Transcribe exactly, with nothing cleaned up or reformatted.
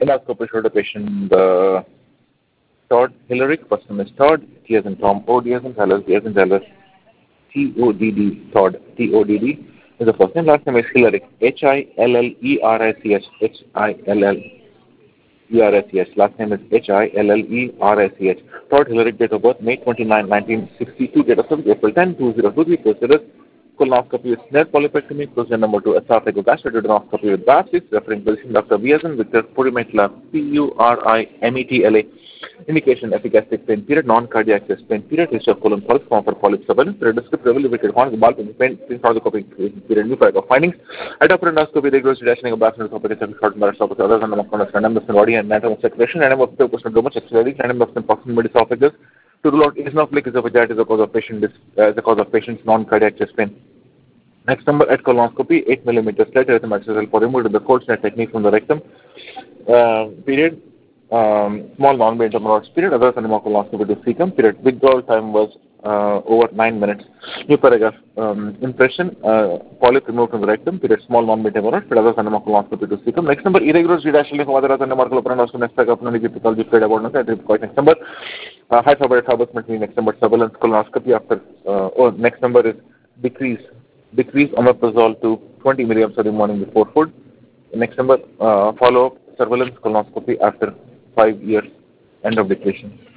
Endoscopy showed a patient uh, Todd Hillerick. First name is Todd. T as in Tom. O D as in Dallas. D as in Dallas. T O D D. Todd. T O D D is the first name. Last name is Hillerick. H I L L E R I C H. H I L L E R I C H. Last name is H I L L E R I C H. Todd Hillerick. Date of birth May twenty-ninth, nineteen sixty-two. Date of service April tenth, two thousand twenty-three. Procedure colonoscopy with snare polypectomy. Procedure number two, esophagogastroduodenoscopy with biopsies. Referring position Doctor V as in Victor Purimetla. P U R I M E T L A. Indication epigastric pain period, non-cardiac chest pain period, history of colon polyps, form for polyp surveillance, period, descriptive elevated horn, ball pain, pain, colonoscopy period, new paragraph findings, endoscopy, regular dancing of bathroom, topic, short matter, topic, other than the macronus, random of body and anatomy of secretion, random of the question of domestic exercise, random of the proximal esophagus, to rule out eosinophilic esophagitis as a cause of patient, uh, as a cause of patient's non-cardiac chest pain. Next number at colonoscopy, eight millimeters later, the material for removed the cold snap technique from the rectum, uh, period. Um, small non-brain rods period, other than colonoscopy to cecum period. Withdrawal time was uh, over nine minutes. New paragraph um, impression, uh, polyp removed from the rectum period, small non-brain rods period, other than colonoscopy to cecum. Next number, irregular redational from other than marker operandi, next paragraph, pathology period about no, next number, uh, high favorite harvest means next number, surveillance colonoscopy after, uh, oh, next number is decrease, decrease omeprazole to twenty milligrams every morning before food. Next number, uh, follow-up surveillance colonoscopy after five years, end of declaration.